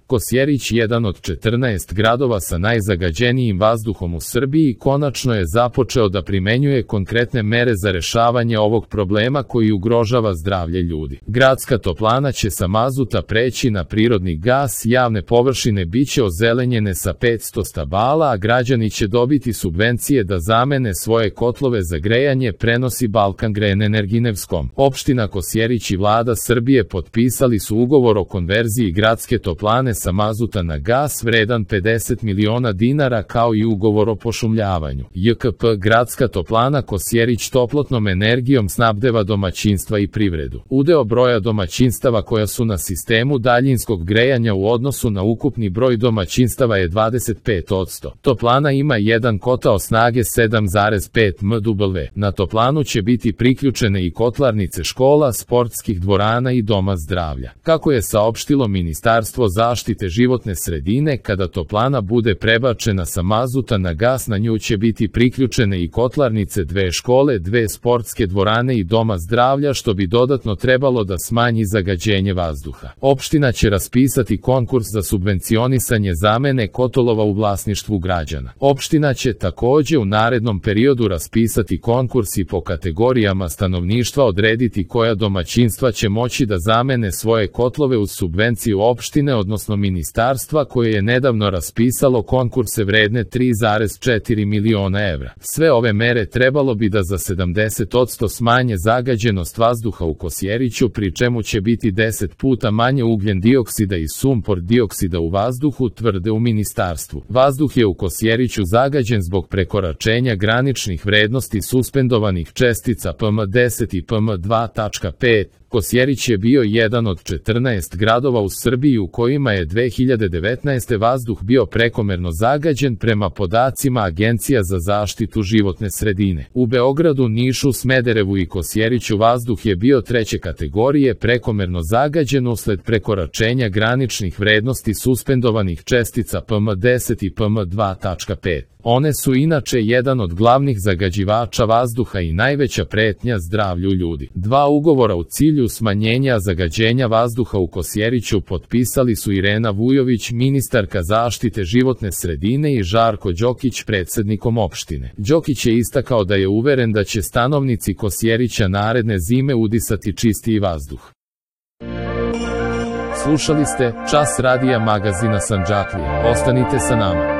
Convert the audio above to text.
Kosjerić, jedan od 14 gradova sa najzagađenijim vazduhom u Srbiji, konačno je započeo da primenjuje konkretne mere za rešavanje ovog problema koji ugrožava zdravlje ljudi. Gradska toplana će sa mazuta preći na prirodni gas, javne površine biće ozelenjene sa 500 stabala, a građani će dobiti subvencije da zamene svoje kotlove za grejanje, prenosi Balkan Green Energinevskom. Opština Kosjerić i vlada Srbije potpisali su ugovor o konverziji gradske toplane sa mazuta na gas vredan 50 miliona dinara, kao i ugovor o pošumljavanju. JKP Gradska toplana Kosjerić toplotnom energijom snabdeva domaćinstva i privredu. Udeo broja domaćinstava koja su na sistemu daljinskog grejanja u odnosu na ukupni broj domaćinstava je 25%. Toplana ima jedan kotao snage 7,5 MW. Na toplanu će biti priključene i kotlarnice škola, sportskih dvorana i doma zdravlja. Kako je saopštilo Ministarstvo zaštite životne sredine, kada toplana bude prebačena sa mazuta na gas, na nju će biti priključene i kotlarnice, 2 škole, 2 sportske dvorane i doma zdravlja, što bi dodatno trebalo da smanji zagađenje vazduha. Opština će raspisati konkurs za subvencionisanje zamene kotolova u vlasništvu građana. Opština će takođe u narednom periodu raspisati konkurs i po kategorijama stanovništva odrediti koja domaćinstva će moći da zamene svoje kotlove uz subvenciju opštine, odnosno ministarstva, koje je nedavno raspisalo konkurse vredne 3,4 miliona evra. Sve ove mere trebalo bi da za 70% smanje zagađenost vazduha u Kosjeriću, pri čemu će biti 10 puta manje ugljen dioksida i sumpor dioksida u vazduhu, tvrde u ministarstvu. Vazduh je u Kosjeriću zagađen zbog prekoračenja graničnih vrednosti suspendovanih čestica PM10 i PM2.5. Kosjerić je bio jedan od 14 gradova u Srbiji u kojima je 2019. vazduh bio prekomerno zagađen prema podacima Agencija za zaštitu životne sredine. U Beogradu, Nišu, Smederevu i Kosjeriću vazduh je bio 3. kategorije prekomerno zagađen usled prekoračenja graničnih vrednosti suspendovanih čestica PM10 i PM2.5. One su inače jedan od glavnih zagađivača vazduha i najveća pretnja zdravlju ljudi. 2 ugovora u cilju smanjenja zagađenja vazduha u Kosjeriću potpisali su Irena Vujović, ministarka zaštite životne sredine, i Žarko Đokić, predsednikom opštine. Đokić je istakao da je uveren da će stanovnici Kosjerića naredne zime udisati čistiji vazduh. Slušali ste Čas radija magazina Sandžaklija. Ostanite sa nama.